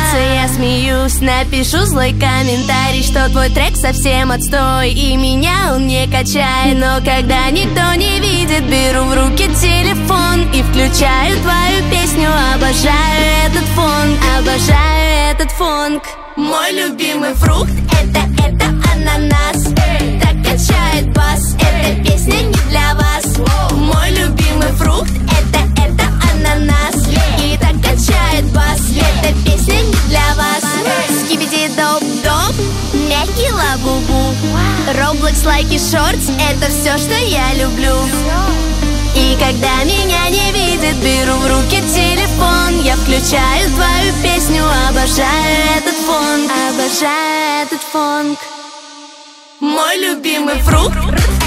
нравится, я смеюсь. Напишу злой комментарий, что твой трек совсем отстой, и меня он не качает. Но когда никто не видит, беру в руки телефон и включаю твою песню. Обожаю этот фонк, обожаю этот фонк. Мой любимый фрукт это ананас. Так качает бас, эта песня не для вас. Мой любимый фрукт это ананас. И так качает бас, эта песня не для вас. Скибиди доп-доп, мягкий лабубу, Roblox, лайки, шортс, это все, что я люблю. И когда меня не видит, беру в руки телефон, я включаю твою песню. Обожаю этот фонк, обожаю этот фонк. Мой любимый фрукт